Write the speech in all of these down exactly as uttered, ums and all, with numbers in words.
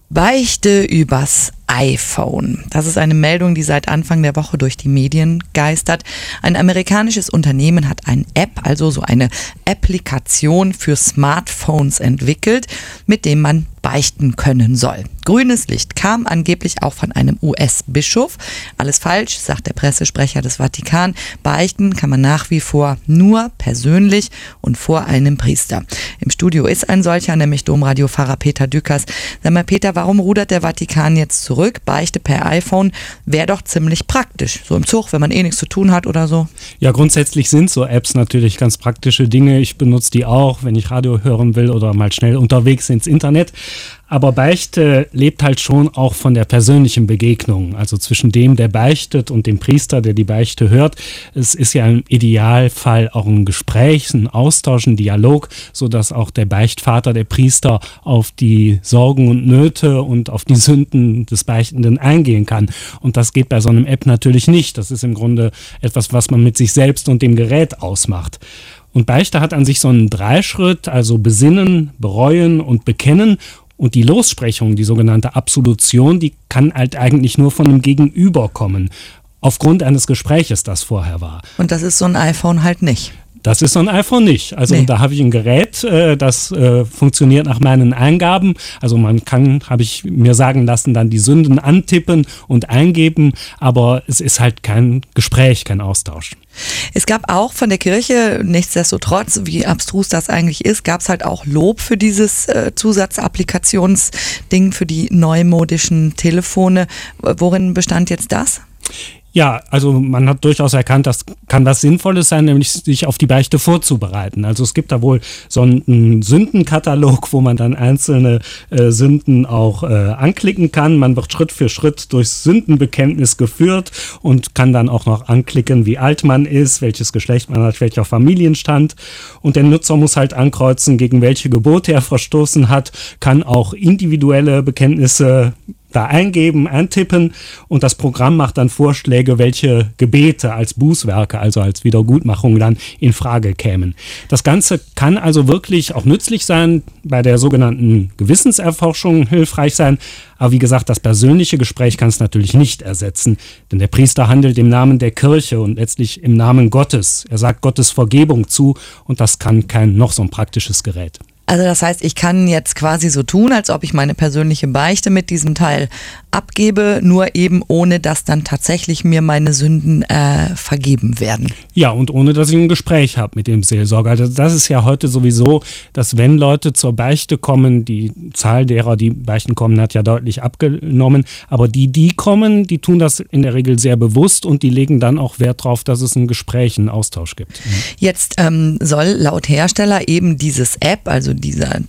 Beichte übers iPhone. Das ist eine Meldung, die seit Anfang der Woche durch die Medien geistert. Ein amerikanisches Unternehmen hat eine App, also so eine Applikation für Smartphones entwickelt, mit dem man beichten können soll. Grünes Licht kam angeblich auch von einem U S-Bischof. Alles falsch, sagt der Pressesprecher des Vatikan. Beichten kann man nach wie vor nur persönlich und vor einem Priester. Im Studio ist ein solcher, nämlich Domradiopfarrer Peter Dückers. Sag mal, Peter, warum rudert der Vatikan jetzt zurück? Beichte per iPhone wäre doch ziemlich praktisch. So im Zug, wenn man eh nichts zu tun hat oder so. Ja, grundsätzlich sind so Apps natürlich ganz praktische Dinge. Ich benutze die auch, wenn ich Radio hören will oder mal schnell unterwegs ins Internet. Aber Beichte lebt halt schon auch von der persönlichen Begegnung, also zwischen dem, der beichtet und dem Priester, der die Beichte hört. Es ist ja im Idealfall auch ein Gespräch, ein Austausch, ein Dialog, sodass auch der Beichtvater, der Priester auf die Sorgen und Nöte und auf die Sünden des Beichtenden eingehen kann. Und das geht bei so einem App natürlich nicht. Das ist im Grunde etwas, was man mit sich selbst und dem Gerät ausmacht. Und Beichte hat an sich so einen Dreischritt, also besinnen, bereuen und bekennen. Und die Lossprechung, die sogenannte Absolution, die kann halt eigentlich nur von einem Gegenüber kommen, aufgrund eines Gespräches, das vorher war. Und das ist so ein iPhone halt nicht. Das ist so ein iPhone nicht. Also nee. Da habe ich ein Gerät, äh, das äh, funktioniert nach meinen Eingaben. Also man kann, habe ich mir sagen lassen, dann die Sünden antippen und eingeben, aber es ist halt kein Gespräch, kein Austausch. Es gab auch von der Kirche, nichtsdestotrotz, wie abstrus das eigentlich ist, gab es halt auch Lob für dieses äh, Zusatzapplikationsding für die neumodischen Telefone. Worin bestand jetzt das? Ja, also man hat durchaus erkannt, das kann was Sinnvolles sein, nämlich sich auf die Beichte vorzubereiten. Also es gibt da wohl so einen Sündenkatalog, wo man dann einzelne äh, Sünden auch äh, anklicken kann. Man wird Schritt für Schritt durchs Sündenbekenntnis geführt und kann dann auch noch anklicken, wie alt man ist, welches Geschlecht man hat, welcher Familienstand. Und der Nutzer muss halt ankreuzen, gegen welche Gebote er verstoßen hat, kann auch individuelle Bekenntnisse da eingeben, eintippen und das Programm macht dann Vorschläge, welche Gebete als Bußwerke, also als Wiedergutmachung dann in Frage kämen. Das Ganze kann also wirklich auch nützlich sein, bei der sogenannten Gewissenserforschung hilfreich sein, aber wie gesagt, das persönliche Gespräch kann es natürlich nicht ersetzen, denn der Priester handelt im Namen der Kirche und letztlich im Namen Gottes. Er sagt Gottes Vergebung zu und das kann kein noch so ein praktisches Gerät. Also das heißt, ich kann jetzt quasi so tun, als ob ich meine persönliche Beichte mit diesem Teil abgebe, nur eben ohne, dass dann tatsächlich mir meine Sünden äh, vergeben werden. Ja, und ohne, dass ich ein Gespräch habe mit dem Seelsorger. Also das ist ja heute sowieso, dass wenn Leute zur Beichte kommen, die Zahl derer, die beichten kommen, hat ja deutlich abgenommen, aber die, die kommen, die tun das in der Regel sehr bewusst und die legen dann auch Wert darauf, dass es ein Gespräch, einen Austausch gibt. Jetzt ähm, soll laut Hersteller eben dieses App, also dieser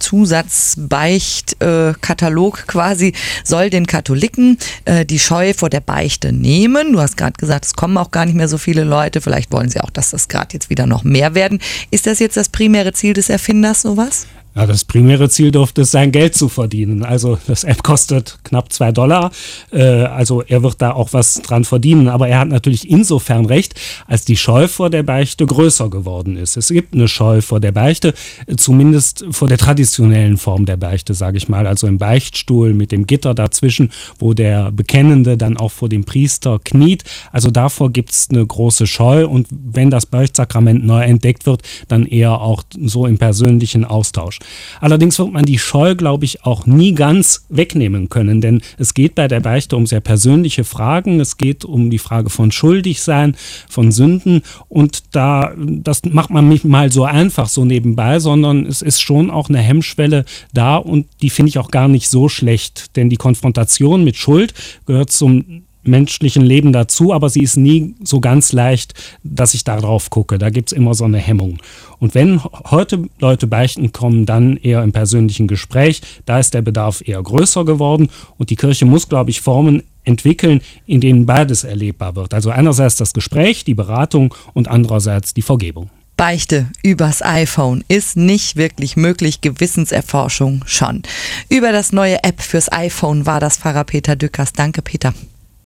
Zusatzbeichtkatalog äh, quasi, soll den Katholiken äh, die Scheu vor der Beichte nehmen. Du hast gerade gesagt, es kommen auch gar nicht mehr so viele Leute. Vielleicht wollen sie auch, dass das gerade jetzt wieder noch mehr werden. Ist das jetzt das primäre Ziel des Erfinders, sowas? Ja, das primäre Ziel dürfte es sein, Geld zu verdienen. Also das App kostet knapp zwei Dollar. Äh, also er wird da auch was dran verdienen. Aber er hat natürlich insofern recht, als die Scheu vor der Beichte größer geworden ist. Es gibt eine Scheu vor der Beichte, zumindest vor der traditionellen Form der Beichte, sage ich mal. Also im Beichtstuhl mit dem Gitter dazwischen, wo der Bekennende dann auch vor dem Priester kniet. Also davor gibt es eine große Scheu. Und wenn das Beichtsakrament neu entdeckt wird, dann eher auch so im persönlichen Austausch. Allerdings wird man die Scheu, glaube ich, auch nie ganz wegnehmen können, denn es geht bei der Beichte um sehr persönliche Fragen, es geht um die Frage von Schuldigsein, von Sünden und da, das macht man nicht mal so einfach so nebenbei, sondern es ist schon auch eine Hemmschwelle da und die finde ich auch gar nicht so schlecht, denn die Konfrontation mit Schuld gehört zum menschlichen Leben dazu, aber sie ist nie so ganz leicht, dass ich da drauf gucke. Da gibt es immer so eine Hemmung. Und wenn heute Leute beichten kommen, dann eher im persönlichen Gespräch. Da ist der Bedarf eher größer geworden und die Kirche muss, glaube ich, Formen entwickeln, in denen beides erlebbar wird. Also einerseits das Gespräch, die Beratung und andererseits die Vergebung. Beichte übers iPhone ist nicht wirklich möglich, Gewissenserforschung schon. Über das neue App fürs iPhone war das Pfarrer Peter Dückers. Danke, Peter.